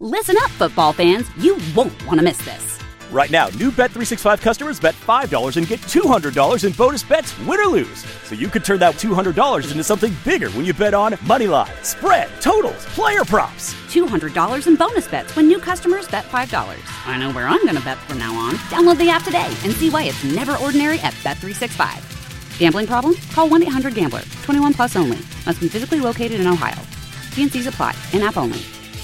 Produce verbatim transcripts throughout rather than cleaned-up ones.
Listen up, football fans. You won't want to miss this. Right now, new Bet three sixty-five customers bet five dollars and get two hundred dollars in bonus bets, win or lose. So you could turn that two hundred dollars into something bigger when you bet on money line, spread, totals, player props. two hundred dollars in bonus bets when new customers bet five dollars. I know where I'm going to bet from now on. Download the app today and see why it's never ordinary at Bet three sixty-five. Gambling problem? Call one eight hundred gambler. twenty-one plus only. Must be physically located in Ohio. T and C's apply. In-app only.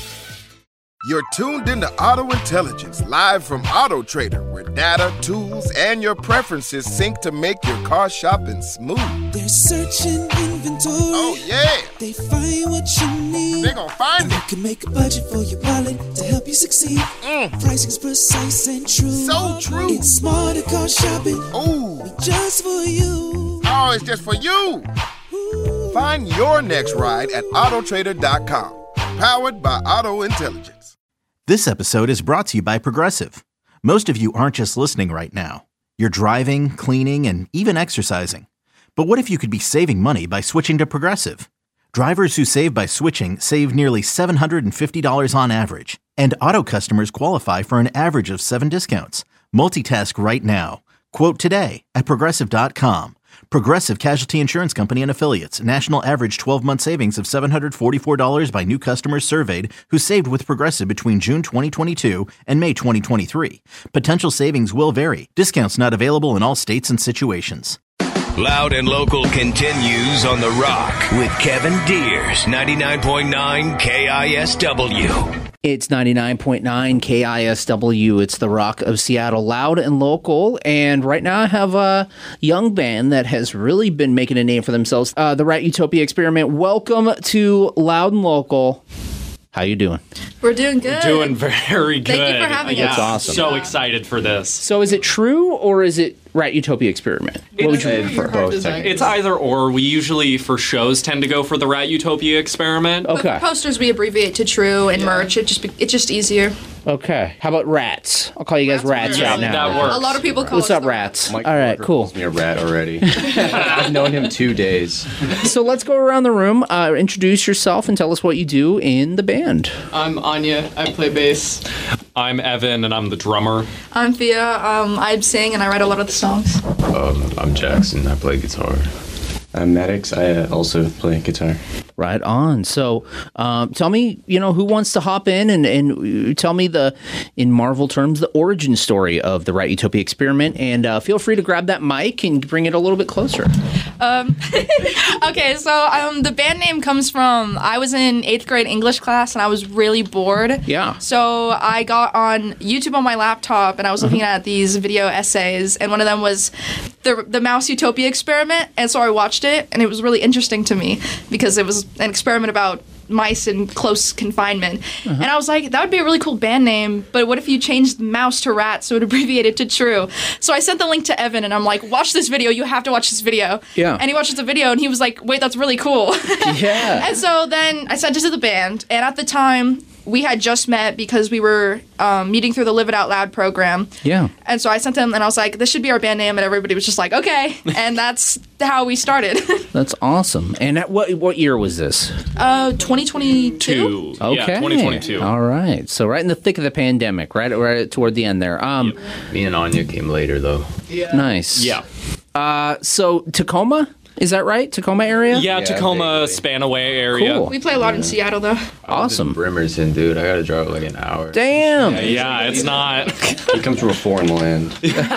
You're tuned into Auto Intelligence, live from Auto Trader, where data, tools, and your preferences sync to make your car shopping smooth. They're searching inventory. Oh, yeah. They find what you need. They're gonna find and it. They can make a budget for your wallet to help you succeed. Mm. Pricing's precise and true. So true. It's smarter car shopping. Ooh. Just for you. Oh, it's just for you. Ooh. Find your next ride at auto trader dot com. Powered by Auto Intelligence. This episode is brought to you by Progressive. Most of you aren't just listening right now. You're driving, cleaning, and even exercising. But what if you could be saving money by switching to Progressive? Drivers who save by switching save nearly seven hundred fifty dollars on average. And auto customers qualify for an average of seven discounts. Multitask right now. Quote today at progressive dot com. Progressive Casualty Insurance Company and Affiliates. National average twelve-month savings of seven hundred forty-four dollars by new customers surveyed who saved with Progressive between June twenty twenty-two and May twenty twenty-three. Potential savings will vary. Discounts not available in all states and situations. Loud and Local continues on The Rock with Kevin Deers, ninety-nine point nine K I S W. It's ninety-nine point nine K I S W. It's The Rock of Seattle, Loud and Local. And right now I have a young band that has really been making a name for themselves. Uh, the Rat Utopia Experiment. Welcome to Loud and Local. How you doing? We're doing good. We're doing very good. Thank you for having yeah, us. That's awesome. So yeah. excited for this. So is it true or is it Rat Utopia Experiment? What would you It's, prefer? both it's either or. We usually, for shows, tend to go for the Rat Utopia Experiment. But Okay. for posters, we abbreviate to True, and yeah. merch, it just be, it's just easier. Okay. How about Rats? I'll call you guys Rats, Rats right yeah, now. that works. A lot of people call What's us up, the Rats? Mike All right, Walker cool. calls me a rat already. I've known him two days. So let's go around the room. Uh, introduce yourself and tell us what you do in the band. I'm Anya. I play bass. I'm Evan, and I'm the drummer. I'm Fia. Um, I sing, and I write a lot of the songs. Um, I'm Jackson. I play guitar. I'm Maddox. I uh, also play guitar. Right on. So, um, tell me, you know, who wants to hop in and, and tell me the, in Marvel terms, the origin story of the Rat Utopia Experiment, and uh, feel free to grab that mic and bring it a little bit closer. Um, okay, so um, the band name comes from, I was in eighth grade English class and I was really bored. Yeah. So I got on YouTube on my laptop and I was looking uh-huh. at these video essays, and one of them was the the Mouse Utopia Experiment, and so I watched it, and it was really interesting to me because it was an experiment about mice in close confinement. Uh-huh. And I was like, that would be a really cool band name, but what if you changed mouse to rat so it abbreviated to True? So I sent the link to Evan and I'm like, watch this video, you have to watch this video. Yeah. And he watches the video and he was like, wait, that's really cool. Yeah. And so then I sent it to the band, and at the time we had just met because we were um, meeting through the Live It Out Loud program. Yeah. And so I sent them and I was like, this should be our band name, and everybody was just like, okay. And that's how we started. That's awesome. And at what what year was this? Uh, twenty twenty-two. Two. Okay. Yeah, twenty twenty-two. All right. So right in the thick of the pandemic, right, right toward the end there. Um, yep. Me and Anya came later, though. Yeah. Nice. Yeah. Uh, so Tacoma? Is that right? Tacoma area? Yeah, Yeah, Tacoma, vaguely. Spanaway area. Cool. We play a lot in Seattle, though. Awesome. Bremerton, dude. I gotta drive like an hour. Damn. Yeah, yeah, it's not. He comes from a foreign land.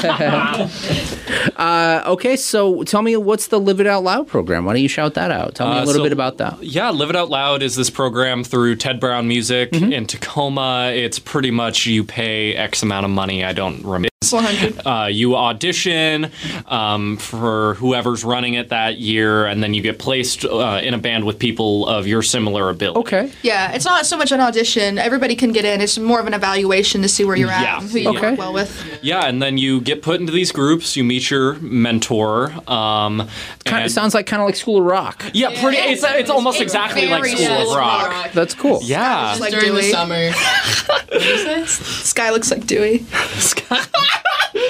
uh, okay, so tell me, what's the Live It Out Loud program? Why don't you shout that out? Tell me Uh, a little so, bit about that. Yeah, Live It Out Loud is this program through Ted Brown Music Mm-hmm. in Tacoma. It's pretty much you pay X amount of money. I don't remember. one hundred. Uh, you audition um, for whoever's running it that year, and then you get placed uh, in a band with people of your similar ability. Okay. Yeah, it's not so much an audition. Everybody can get in. It's more of an evaluation to see where you're at Yeah. and who you Okay. work well with. Yeah, and then you get put into these groups. You meet your mentor. Um, Kind and- of sounds like kind of like School of Rock. Yeah, pretty. It's it's almost It's exactly like very School of School of Rock. Rock. That's cool. Yeah. Just like during Dewey. the summer. What did you say? Sky looks like Dewey.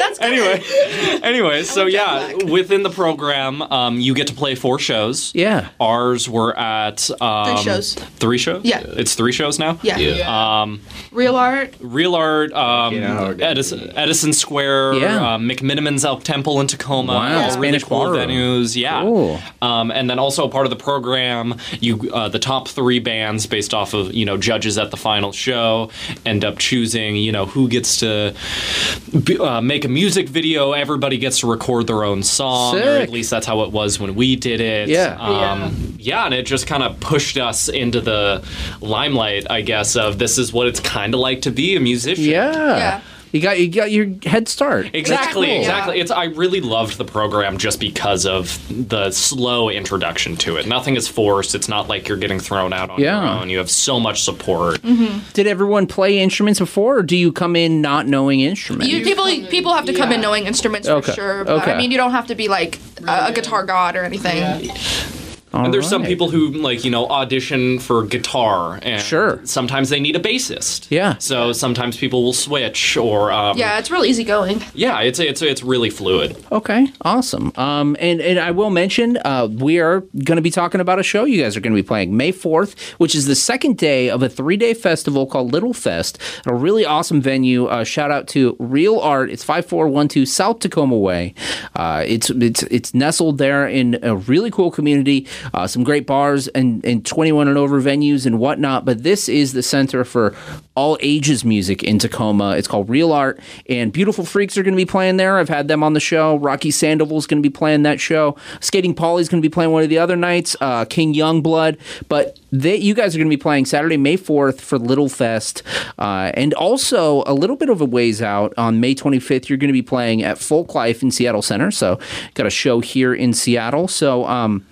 That's good. Anyway, anyway, so yeah, within the program, um, you get to play four shows. Yeah. Ours were at um, Three shows. Three shows. Yeah. It's three shows now. Yeah. Yeah. Um, Real art. Real art. Um, Yeah. Edison, Edison Square. Yeah. Uh, McMiniman's Elk Temple in Tacoma. Wow. All really Spanish cool Ballroom. venues. Yeah. Cool. Um, and then also part of the program, you uh, the top three bands based off of you know judges at the final show end up choosing you know who gets to be, uh, make a music video. Everybody gets to record their own song, or Sick. at least that's how it was when we did it. Yeah. Um, yeah. and it just kind of pushed us into the limelight, I guess, of this is what it's kind of like to be a musician. Yeah. Yeah. You got you got your head start. Exactly, That's cool. exactly. Yeah. It's I really loved the program just because of the slow introduction to it. Nothing is forced. It's not like you're getting thrown out on Yeah. your own. You have so much support. Did everyone play instruments before, or do you come in not knowing instruments? You, people people have to come in knowing instruments for Okay. sure. But, Okay. I mean, you don't have to be like a, a guitar god or anything. All And there's some right. people who like you know audition for guitar, and Sure. sometimes they need a bassist. Yeah. So sometimes people will switch, or um, Yeah, it's real easy going. yeah, it's it's it's really fluid. Okay, awesome. Um, and, and I will mention, uh, we are going to be talking about a show you guys are going to be playing May fourth, which is the second day of a three-day festival called Little Fest, at a really awesome venue. Uh, shout out to Real Art. It's five four one two South Tacoma Way. Uh, it's it's it's nestled there in a really cool community. Uh, some great bars and, and twenty-one and over venues and whatnot. But this is the center for all ages music in Tacoma. It's called Real Art, and Beautiful Freaks are going to be playing there. I've had them on the show. Rocky Sandoval's going to be playing that show. Skating Polly's going to be playing one of the other nights. Uh, King Youngblood. But they, you guys are going to be playing Saturday, May fourth for Little Fest. Uh, and also, a little bit of a ways out, on May twenty-fifth, you're going to be playing at Folk Life in Seattle Center. So, got a show here in Seattle. So, um,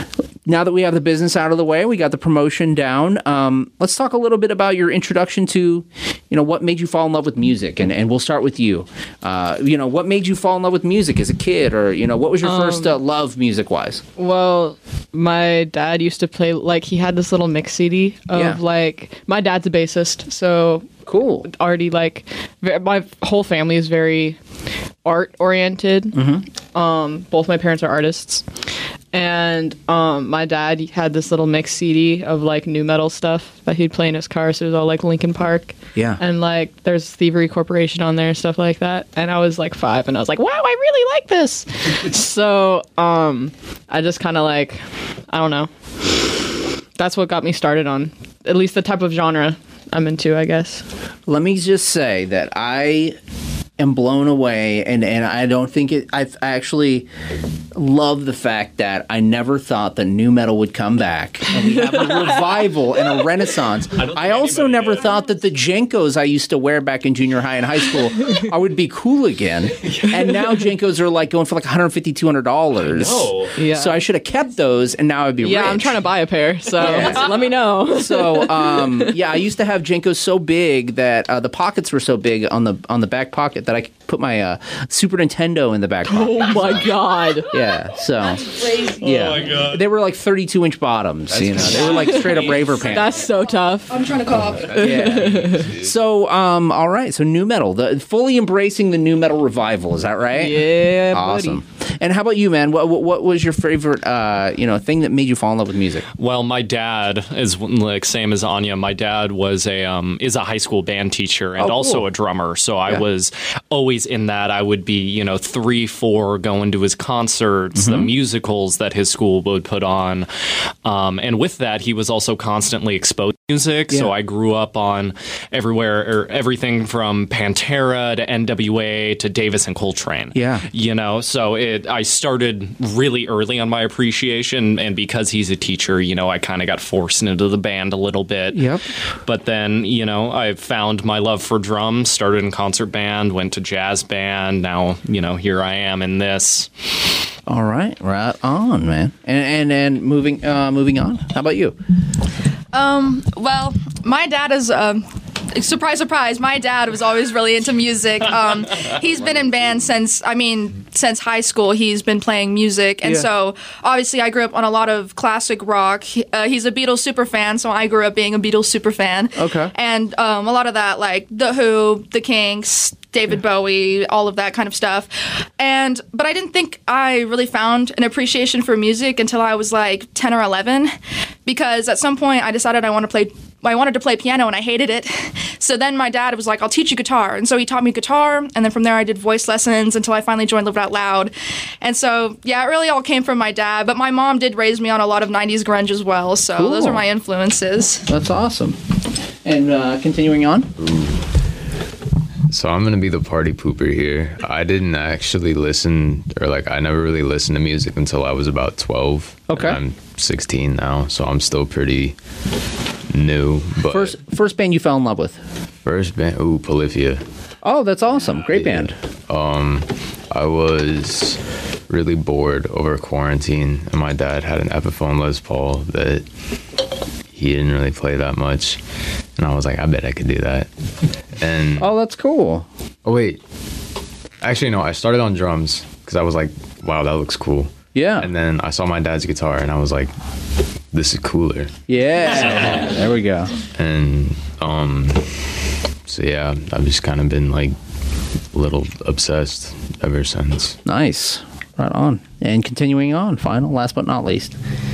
now that we have the business out of the way, we got the promotion down. Um, let's talk a little bit about your introduction to, you know, what made you fall in love with music, and, and we'll start with you. Uh, you know, what made you fall in love with music as a kid, or you know, what was your Um, first uh, love music-wise? Well, my dad used to play, like, he had this little mix C D of, Yeah. like, my dad's a bassist, so cool. Already, like, ve- my whole family is very art-oriented. Mm-hmm. Um, both my parents are artists. And um, my dad had this little mix C D of, like, new metal stuff that he'd play in his car, so it was all, like, Linkin Park. Yeah. And, like, there's Thievery Corporation on there, stuff like that. And I was, like, five, and I was like, wow, I really like this! So, um, I just kind of, like, I don't know. That's what got me started on, at least the type of genre I'm into, I guess. Let me just say that I am blown away, and, and I don't think it. I actually love the fact that I never thought that new metal would come back, and we have a revival and a renaissance. I, I also never thought that the Jenkos I used to wear back in junior high and high school I would be cool again, and now Jenkos are like going for like one hundred fifty dollars, two hundred dollars. know. Yeah. So I should have kept those, and now I'd be Yeah, rich. I'm trying to buy a pair, so Yeah. let me know. So um, yeah, I used to have Jenkos so big that uh, the pockets were so big on the on the back pocket that I could put my uh, Super Nintendo in the back pocket. Oh my god. Yeah, so Crazy. yeah, Oh my God. they were like thirty-two inch bottoms. you know, they were like straight up raver pants. That's so tough. I'm trying to cop. Yeah. So um, all right, so new metal, the fully embracing the new metal revival. Is that right? Yeah, awesome. buddy. And how about you, man? What, what what was your favorite uh, you know thing that made you fall in love with music? Well, my dad is like same as Anya. My dad was a um, is a high school band teacher and Oh, cool. also a drummer. So I Yeah. was always in that. I would be you know three, four, going to his concerts, the Mhm. musicals that his school would put on, um, and with that, he was also constantly exposed to music. So Yeah. I grew up on everywhere, or everything from Pantera to N W A to Davis and Coltrane. Yeah. You know, so it I started really early on my appreciation, and because he's a teacher, you know, I kind of got forced into the band a little bit. Yep. But then, you know, I found my love for drums, started in concert band, went to jazz band. Now, you know, here I am in this. All right, right on, man. And and and moving uh, moving on. How about you? Um, well, my dad is, um, surprise, surprise, my dad was always really into music. Um, he's been in bands since, I mean, since high school, he's been playing music. And Yeah. so, obviously, I grew up on a lot of classic rock. He, uh, he's a Beatles super fan, so I grew up being a Beatles super fan. Okay. And um, a lot of that, like The Who, The Kinks, David Bowie, all of that kind of stuff. And but I didn't think I really found an appreciation for music until I was like ten or eleven, because at some point I decided I want to play I wanted to play piano and I hated it. So then my dad was like, I'll teach you guitar. And so he taught me guitar, and then from there I did voice lessons until I finally joined Live It Out Loud. And so, yeah, it really all came from my dad, but my mom did raise me on a lot of nineties grunge as well, so Cool. those are my influences. That's awesome. And uh, continuing on? So I'm gonna be the party pooper here. I didn't actually listen, or like I never really listened to music until I was about twelve. Okay. And I'm sixteen now, so I'm still pretty new. But First first band you fell in love with? first band, ooh, Polyphia. Oh, that's awesome. Great band. Um, I was really bored over quarantine, and my dad had an Epiphone Les Paul that he didn't really play that much, and I was like, I bet I could do that. And oh, that's cool. Oh wait, actually no, I started on drums because I was like, wow, that looks cool. Yeah. And then I saw my dad's guitar, and I was like, this is cooler. Yeah. There we go. And um, so yeah, I've just kind of been like a little obsessed ever since. Nice. Right on. And continuing on, final, last but not least.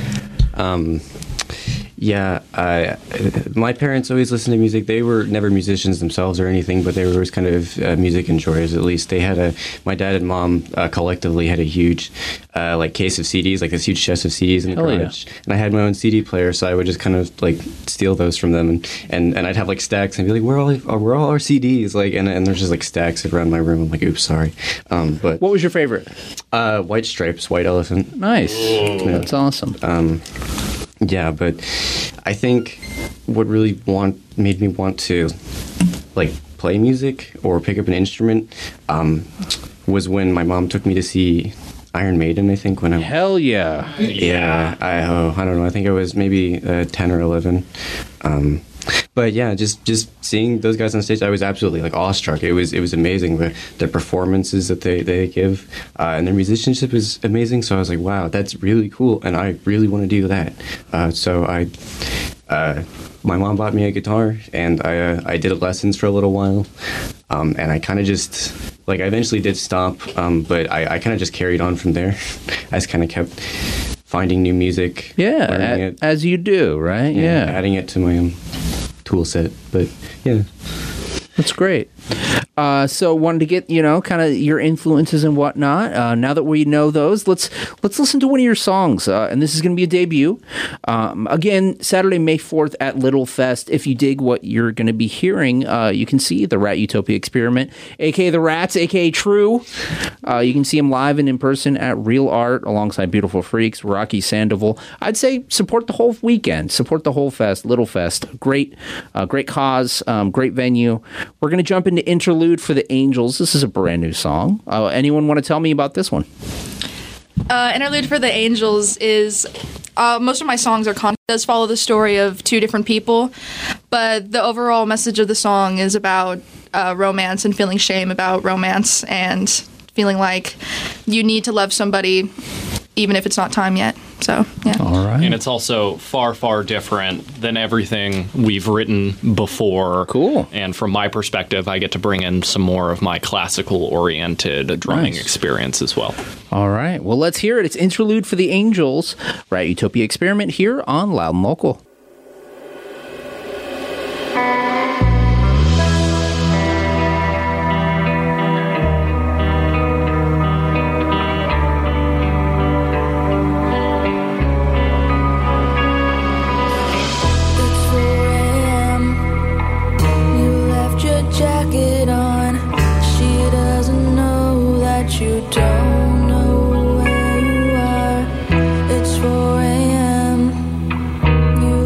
Um, yeah, I, my parents always listened to music. They were never musicians themselves or anything, but they were always kind of uh, music enjoyers. At least they had a. My dad and mom uh, collectively had a huge, uh, like case of C Ds, like this huge chest of C Ds in the Hell yeah. garage. And I had my own C D player, so I would just kind of like steal those from them, and, and, and I'd have like stacks and be like, "Where are all where are all our C Ds?" Like, and and there's just like stacks around my room. I'm like, "Oops, sorry." Um, but what was your favorite? Uh, White Stripes, White Elephant. Nice. Yeah. That's awesome. Um, yeah, but I think what really want made me want to like play music or pick up an instrument um, was when my mom took me to see Iron Maiden. I think when I hell yeah yeah I oh, I don't know I think I was maybe uh, ten or eleven. Um, But yeah, just just seeing those guys on stage, I was absolutely like awestruck. It was it was amazing. The, the performances that they they give, uh, and their musicianship is amazing. So I was like, wow, that's really cool, and I really want to do that. Uh, so I, uh, my mom bought me a guitar, and I uh, I did lessons for a little while, um, and I kind of just like I eventually did stop, um, but I, I kind of just carried on from there. I just kind of kept finding new music. Yeah, learning a- it. as you do, right? Yeah, Yeah. adding it to my own tool set. But yeah, That's great. Uh, so wanted to get, you know, kind of your influences and whatnot. Uh, now that we know those, let's let's listen to one of your songs. Uh, and this is going to be a debut. Um, again, Saturday, May fourth at Little Fest. If you dig what you're going to be hearing, uh, you can see the Rat Utopia Experiment, a k a. The Rats, a k a. True. Uh, you can see them live and in person at Real Art alongside Beautiful Freaks, Rocky Sandoval. I'd say support the whole weekend. Support the whole fest, Little Fest. Great, uh, great cause, um, great venue. We're going to jump into Interlude for the Angels. This is a brand new song. Uh, anyone want to tell me about this one? Uh, Interlude for the Angels is uh, most of my songs are con- does follow the story of two different people, but the overall message of the song is about uh, romance and feeling shame about romance and feeling like you need to love somebody even if it's not time yet. So, yeah. All right. And it's also far, far different than everything we've written before. Cool. And from my perspective, I get to bring in some more of my classical-oriented drumming Nice. experience as well. All right. Well, let's hear it. It's Interlude for the Angels, Rat Utopia Experiment here on Loud and Local. You left your jacket on. She doesn't know that you don't know where you are. It's four a.m. You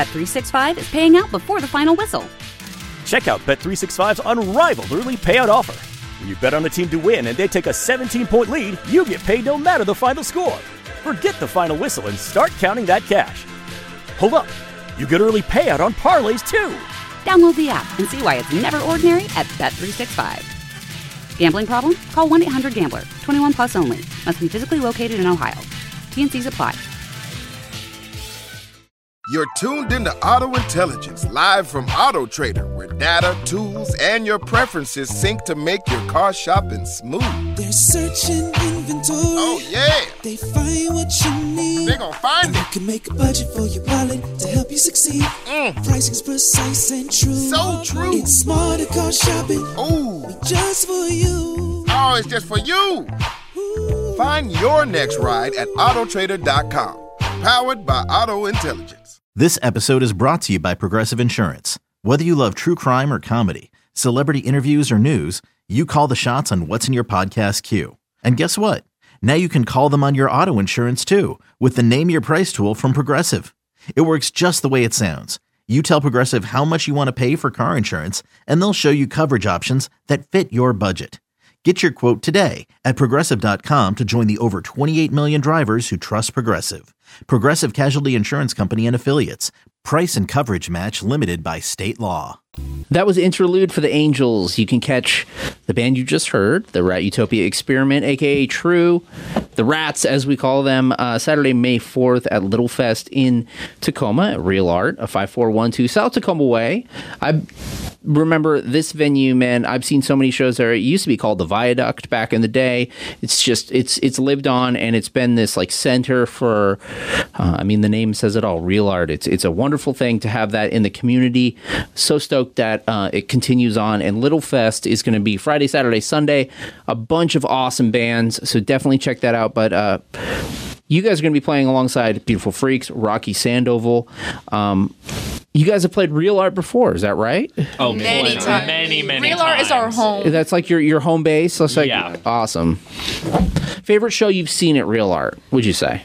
Bet three sixty-five is paying out before the final whistle. Check out Bet three sixty-five's unrivaled early payout offer. When you bet on a team to win and they take a seventeen-point lead, you get paid no matter the final score. Forget the final whistle and start counting that cash. Hold up. You get early payout on parlays, too. Download the app and see why it's never ordinary at Bet three sixty-five. Gambling problem? Call one eight hundred gambler. twenty-one plus only. Must be physically located in Ohio. T N Cs apply. You're tuned into Auto Intelligence, live from Auto Trader, where data, tools, and your preferences sync to make your car shopping smooth. They're searching inventory. Oh, yeah. They find what you need. They gon' find and it. You can make a budget for your wallet to help you succeed. Mm. Pricing's precise and true. So true. It's smarter car shopping. Ooh. Just for you. Oh, it's just for you. Ooh. Find your next ride at auto trader dot com. Powered by Auto Intelligence. This episode is brought to you by Progressive Insurance. Whether you love true crime or comedy, celebrity interviews or news, you call the shots on what's in your podcast queue. And guess what? Now you can call them on your auto insurance too with the Name Your Price tool from Progressive. It works just the way it sounds. You tell Progressive how much you want to pay for car insurance, and they'll show you coverage options that fit your budget. Get your quote today at Progressive dot com to join the over twenty-eight million drivers who trust Progressive. Progressive Casualty Insurance Company and Affiliates. Price and coverage match limited by state law. That was Interlude for the Angels. You can catch the band you just heard, the Rat Utopia Experiment, a k a. True, the Rats, as we call them, uh, Saturday, May fourth at Little Fest in Tacoma at Real Art, a five four one two South Tacoma Way. I remember this venue, man. I've seen so many shows there. It used to be called the Viaduct back in the day. It's just, it's it's lived on, and it's been this like center for, uh, I mean, the name says it all, Real Art. It's, it's a wonderful thing to have that in the community. So stoked that uh, it continues on, and Little Fest is going to be Friday, Saturday, Sunday. A bunch of awesome bands, so definitely check that out. But uh, you guys are going to be playing alongside Beautiful Freaks, Rocky Sandoval. Um, you guys have played Real Art before, is that right? Oh, many times. Many, many Real Art is our home. That's like your your home base. That's like Yeah. awesome. Favorite show you've seen at Real Art? Would you say?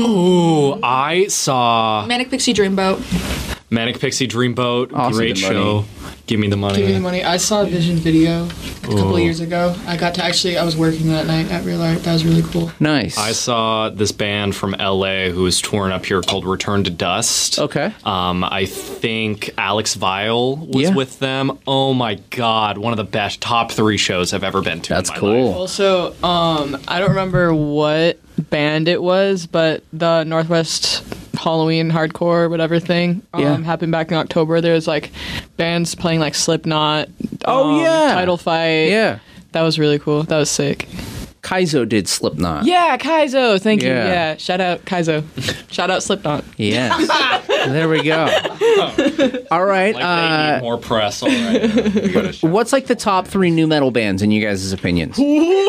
Ooh, I saw Manic Pixie Dreamboat. Manic Pixie Dreamboat. Awesome. Great Give me the show. Give me the money. Give me the money. I saw a Vision video a couple Ooh. of years ago. I got to actually, I was working that night at Real Art. That was really cool. Nice. I saw this band from L A who was touring up here called Return to Dust. Okay. Um, I think Alex Vile was Yeah. with them. Oh my God, one of the best top three shows I've ever been to. That's in my cool. life. Also, um, I don't remember what band it was, but the Northwest Halloween hardcore whatever thing um, Yeah. happened back in October. There was like bands playing like Slipknot. Oh, um, yeah. Title Fight. Yeah. That was really cool. That was sick. Kaizo did Slipknot. Yeah, Kaizo. Thank you. Yeah. Yeah. Shout out Kaizo. Shout out Slipknot. Yes. There we go. All right. Like they need Uh, more press already. what's like the top three new metal bands in you guys' opinions?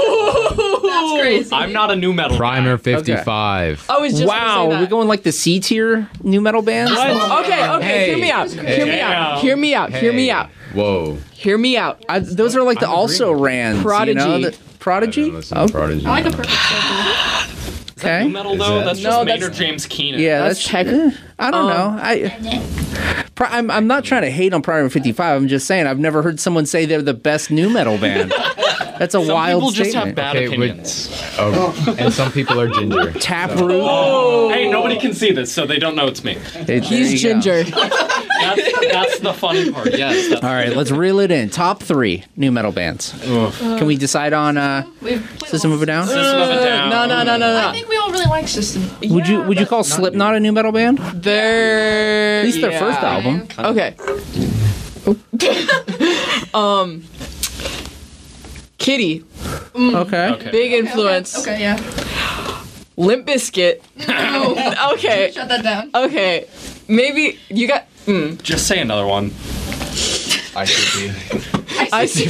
That's crazy. I'm not a new metal Primer guy. fifty-five. I was just gonna Wow, say are that. we going like the C tier new metal bands? Okay, okay, Hey. hear me out. Hear me Damn. out. Hear me out. Hear me Hey. out. Whoa. Hear me out. I, those are like the I'm also agreeing. rans. Prodigy. You know? the, Prodigy? I don't listen to Oh, Prodigy. I like a perfect circle. Is that okay. new metal though? that- That's No, just that's- Maynard James Keenan. Yeah, That's that's, tech- eh, I don't Um, know. I, Pri- I'm I'm not trying to hate on Primer fifty-five. I'm just saying I've never heard someone say they're the best new metal band. That's a Some wild people just statement. have bad Okay, wait. opinions. Oh, and some people are ginger. Taproot. Oh, hey, nobody can see this, so they don't know it's me. Hey, there He's you go. ginger. That's, that's the funny part. Yes. That's All right, let's reel it in. Top three new metal bands. Can we decide on uh, We've played System of a Down? System of a Down. No, no, no, no, I no. think we all really like System. Would you Would you call Slipknot a new metal band? They're At least their yeah. first album. Okay. um, Kitty, Okay. Okay. big influence. Okay, yeah. Limp Bizkit. okay. Shut that down. Okay. Maybe you got. Mm, Just say another one. I should be. I see.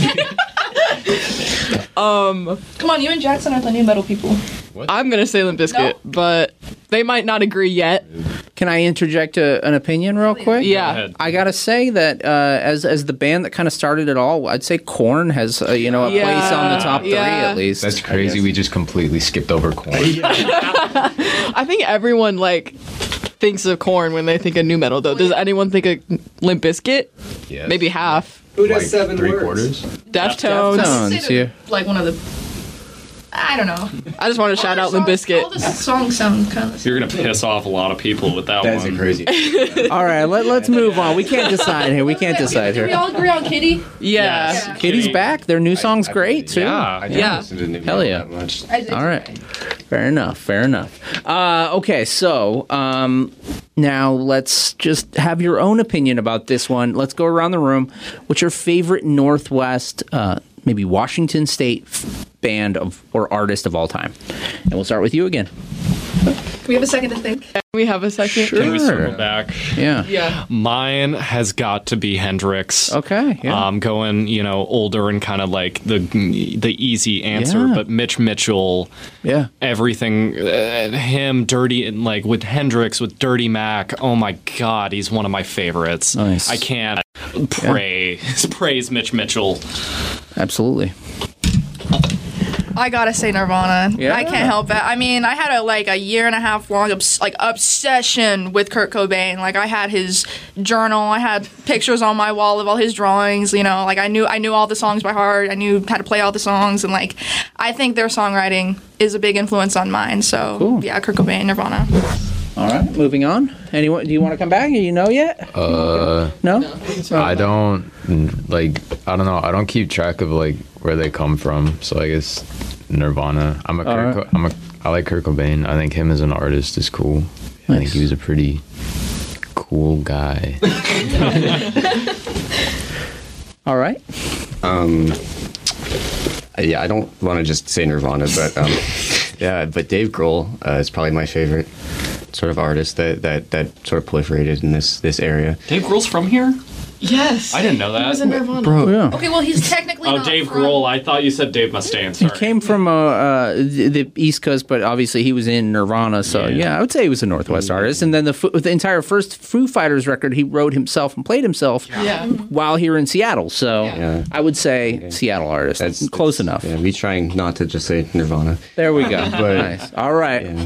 um, Come on, you and Jackson are the new metal people. I'm gonna say Limp Bizkit, No. but they might not agree yet. Can I interject a, an opinion real quick? Yeah. ahead. I gotta say that uh, as as the band that kind of started it all, I'd say Korn has uh, you know a Yeah, place on the top three yeah. at least. That's crazy. We just completely skipped over corn. I think everyone like thinks of Korn when they think of new metal, though. Does anyone think of Limp Bizkit? Yes. Maybe half. Who does Like seven three words? quarters? Deftones. Deftones, yeah. Like one of the. I don't know. I just want to shout out Limp All Bizkit. the songs sound kind of. You're gonna piss off a lot of people with that That's one. a crazy. All right, let, let's move on. We can't decide here. We can't decide Do we here. all agree on Kitty? Yeah. Yes. Kitty's Kitty. back. Their new song's great, too. Yeah. I didn't Yeah. listen to New Hell Metal yeah. that much. I did. All right. Fair enough. Fair enough. Uh, okay, so um, now let's just have your own opinion about this one. Let's go around the room. What's your favorite Northwest, uh, maybe Washington State f- band of or artist of all time? And we'll start with you again. We have a second to think. We have a second. Can we Sure. circle back? Yeah. Yeah. Mine has got to be Hendrix. Okay. Yeah. Um, going, you know, older and kind of like the the easy answer, Yeah. but Mitch Mitchell, yeah. everything, uh, him, Dirty, and like with Hendrix, with Dirty Mac. Oh my God, he's one of my favorites. Nice. I can't praise praise Mitch Mitchell. Absolutely. I gotta say Nirvana. Yeah. I can't help it. I mean, I had a like a year and a half long obs- like obsession with Kurt Cobain. Like I had his journal. I had pictures on my wall of all his drawings. You know, like I knew I knew all the songs by heart. I knew how to play all the songs, and like I think their songwriting is a big influence on mine. So Cool. yeah, Kurt Cobain, Nirvana. All right. Moving on. Anyone? Do you want to come back? Do you know yet? Uh, No. I don't like. I don't know. I don't keep track of like where they come from. So I guess Nirvana. I'm a. All Kurt, right. Co- I'm a. I like Kurt Cobain. I think him as an artist is cool. I think Nice. he was a pretty cool guy. All right. Um, yeah, I don't want to just say Nirvana, but um, yeah, but Dave Grohl uh, is probably my favorite sort of artist that, that, that sort of proliferated in this this area. Dave Grohl's from here? Yes. I didn't know He was that. in Nirvana. Bro. Yeah. Okay, well he's technically Oh, not Dave from- Grohl. I thought you said Dave Mustaine. He Sorry. came from uh, uh, the, the East Coast, but obviously he was in Nirvana. So yeah, Yeah. I would say he was a Northwest artist. And then the Foo- the entire first Foo Fighters record he wrote himself and played himself Yeah. while here in Seattle. So Yeah. I would say Seattle artist. That's Close that's- enough. Yeah, we trying not to just say Nirvana. There we go. But- Nice. All right. Yeah.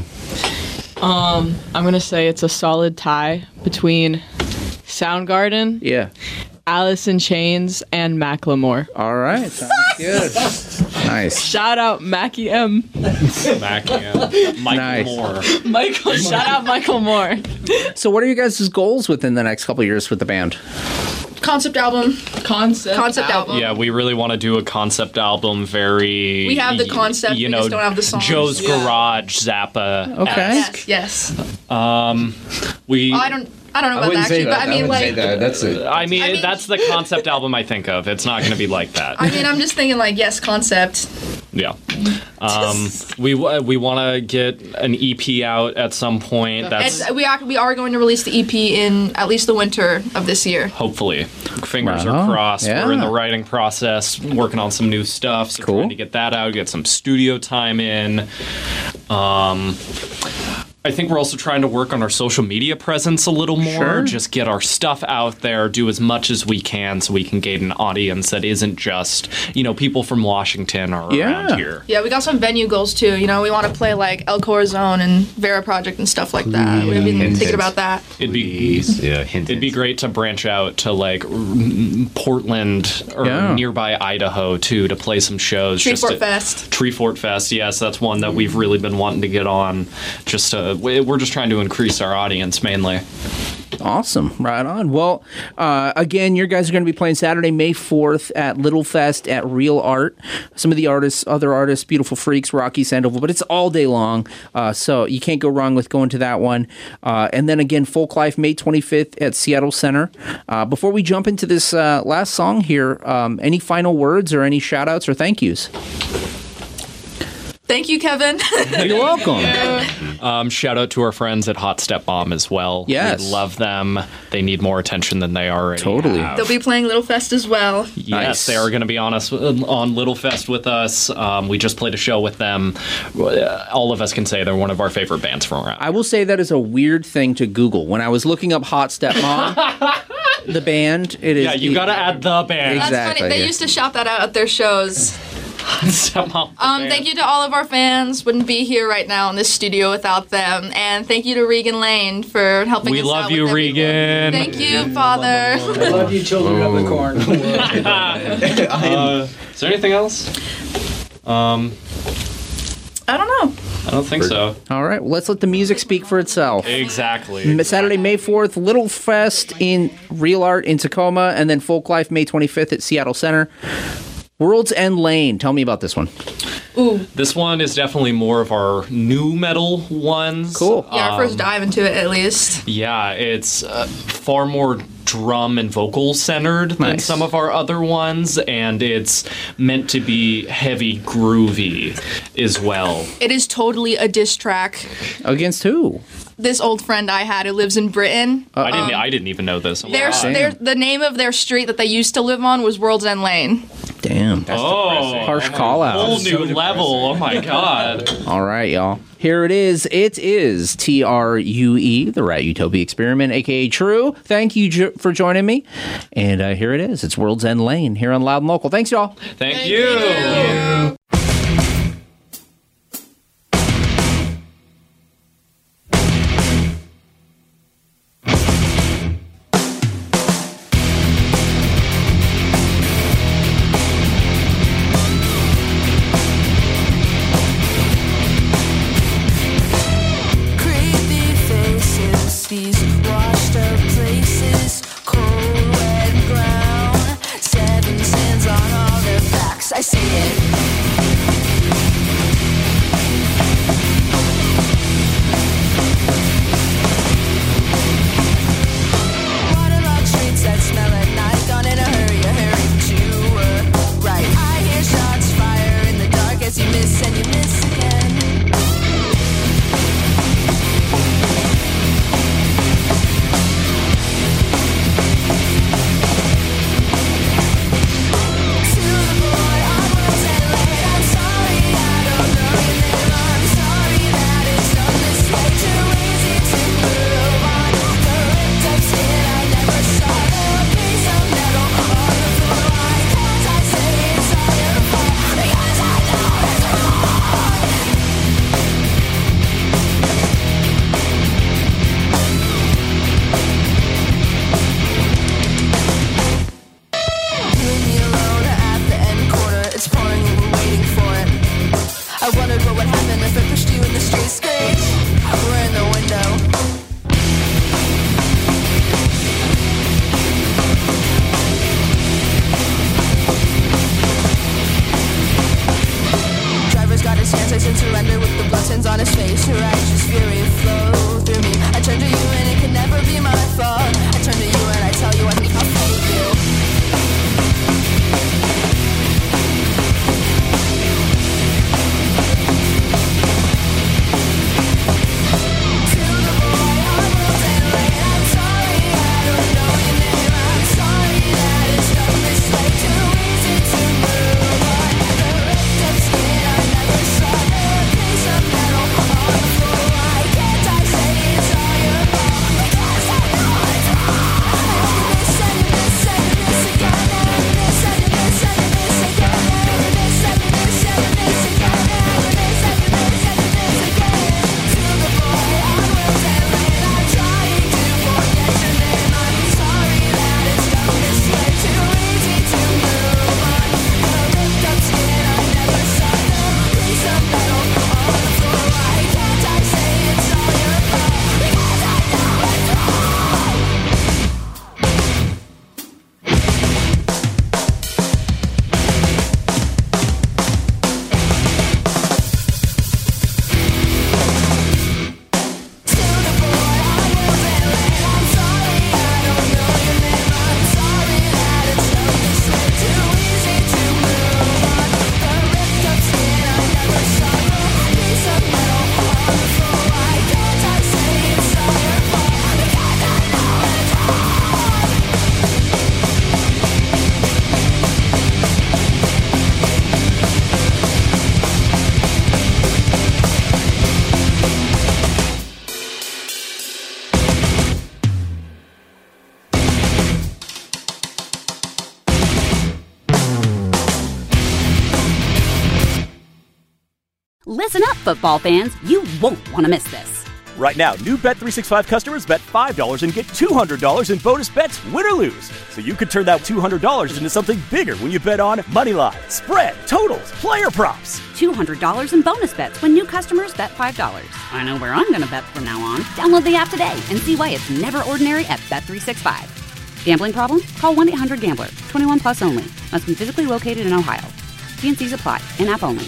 Um, I'm gonna say it's a solid tie between Soundgarden, Yeah. Alice in Chains, and Macklemore. All right. Sounds good. Nice. Shout out Mackie M. Back in. Mike Nice. Moore. Michael. Shout out Michael Moore. So what are you guys' goals within the next couple of years with the band? concept album. Concept. Concept album. Yeah, we really want to do a concept album. Very. We have the y- concept, You we know, just don't have the songs. Joe's Yeah. Garage Zappa. Okay. Yes. Yes. Um, we. I don't. I don't know I about wouldn't that say actually, that. but I I mean, wouldn't say like, that. That's it. I mean, I mean- that's the concept album I think of. It's not going to be like that. I mean, I'm just thinking like, yes, concept. Yeah. Um, we we want to get an E P out at some point. That's And we are we are going to release the E P in at least the winter of this year. hopefully. Fingers Right are on. crossed. We're in Yeah. the writing process, working on some new stuff. So Cool. trying to get that out, get some studio time in. Um, I think we're also trying to work on our social media presence a little more. Sure. Just get our stuff out there, do as much as we can so we can gain an audience that isn't just, you know, people from Washington or Yeah. around here. Yeah, we got some venue goals too. You know, we want to play like El Corazon and Vera Project and stuff like that. We've been Hint, thinking hint. about that. It'd be Yeah, hint. It'd be great to branch out to like r- Portland or Yeah. nearby Idaho too to play some shows. just Treefort to- Fest. Treefort Fest, yes, that's one that we've really been wanting to get on. Just to, we- we're just trying to increase our audience mainly. Awesome. Right on. Well, uh, again, your guys are going to be playing Saturday, May fourth at Little Fest at Real Art. Some of the artists, other artists, Beautiful Freaks, Rocky Sandoval, but it's all day long. Uh, so you can't go wrong with going to that one. Uh, and then again, Folk Life, May twenty-fifth at Seattle Center. Uh, before we jump into this uh, last song here, um, any final words or any shout outs or thank yous? Thank you, Kevin. You're welcome. Um, shout out to our friends at Hot Step Bomb as well. Yes. We love them. They need more attention than they already Totally. have. They'll be playing Little Fest as well. Yes, Nice. they are going to be on us on Little Fest with us. Um, we just played a show with them. Uh, All of us can say they're one of our favorite bands from around. I will say that is a weird thing to Google. When I was looking up Hot Step Mom, the band, it is. yeah, you got to add the band. That's Exactly, funny. They yeah. used to shout that out at their shows. Stepmom. Um, thank you to all of our fans. Wouldn't be here right now in this studio without them. And thank you to Regan Lane for helping We us love out you, with Regan. Thank you, Father. I love you, children of the corn. uh, is there anything else? Um, I don't know. I don't think so. All right, well, let's let the music speak for itself. Exactly. M- Saturday, May fourth, Little Fest in Real Art in Tacoma, and then Folk Life May twenty-fifth at Seattle Center. World's End Lane. Tell me about this one. Ooh. This one is definitely more of our new metal ones. Cool. Yeah, our first Um, dive into it, at least. Yeah, it's uh, far more drum and vocal centered than Nice. some of our other ones, and it's meant to be heavy groovy as well. It is totally a diss track. Against who? This old friend I had who lives in Britain. I didn't. um, I didn't even know this. Their, Wow. their, the name of their street that they used to live on was World's End Lane. Damn. Oh, Harsh call out. whole new level. Oh my god. All right, y'all. Here it is. It is T R U E, the Rat Utopia Experiment, a k a. True. Thank you jo- for joining me. And uh, here it is. It's World's End Lane here on Loud and Local. Thanks, y'all. Thank, Thank you. you. Creepy faces, these washed up places, cold red ground, seven sins on all their backs. I see it. Listen up, football fans. You won't want to miss this. Right now, new Bet three sixty-five customers bet five dollars and get two hundred dollars in bonus bets, win or lose. So you could turn that two hundred dollars into something bigger when you bet on Moneyline, spread, totals, player props. two hundred dollars in bonus bets when new customers bet five dollars. I know where I'm going to bet from now on. Download the app today and see why it's never ordinary at Bet three sixty-five. Gambling problem? Call one eight hundred gambler. twenty-one plus only. Must be physically located in Ohio. T and C's apply. In-app only.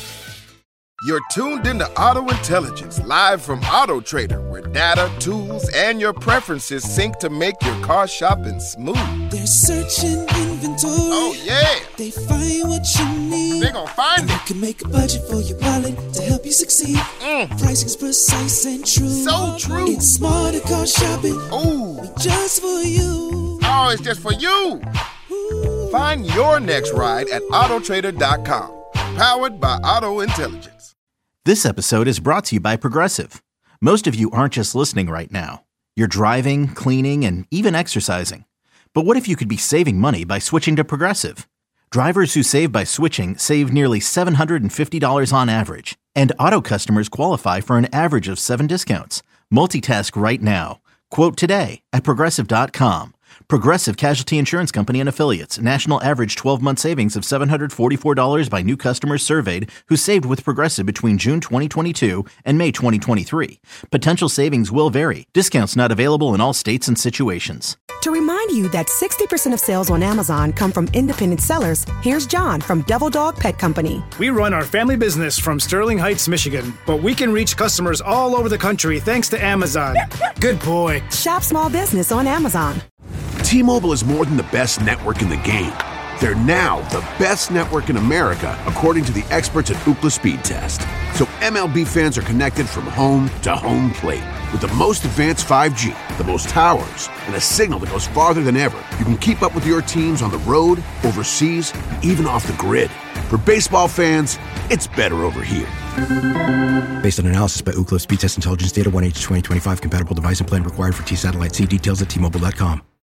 You're tuned into Auto Intelligence, live from Auto Trader, where data, tools, and your preferences sync to make your car shopping smooth. They're searching inventory. Oh, yeah. They find what you need. They're gonna find and it. You can make a budget for your wallet to help you succeed. Mm. Pricing's precise and true. So true. It's smarter car shopping. Ooh. Just for you. Oh, it's just for you. Ooh. Find your next ride at auto trader dot com. Powered by Auto Intelligence. This episode is brought to you by Progressive. Most of you aren't just listening right now. You're driving, cleaning, and even exercising. But what if you could be saving money by switching to Progressive? Drivers who save by switching save nearly seven hundred fifty dollars on average. And auto customers qualify for an average of seven discounts. Multitask right now. Quote today at progressive dot com. Progressive Casualty Insurance Company and Affiliates. National average twelve-month savings of seven hundred forty-four dollars by new customers surveyed who saved with Progressive between June twenty twenty-two and May twenty twenty-three. Potential savings will vary. Discounts not available in all states and situations. To remind you that sixty percent of sales on Amazon come from independent sellers, here's John from Devil Dog Pet Company. We run our family business from Sterling Heights, Michigan, but we can reach customers all over the country thanks to Amazon. Good boy. Shop small business on Amazon. T-Mobile is more than the best network in the game. They're now the best network in America, according to the experts at Ookla Speed Test. So M L B fans are connected from home to home plate. With the most advanced five G, the most towers, and a signal that goes farther than ever, you can keep up with your teams on the road, overseas, and even off the grid. For baseball fans, it's better over here. Based on analysis by Ookla Speed Test Intelligence Data, one H twenty twenty-five compatible device and plan required for T-Satellite. See details at T Mobile dot com.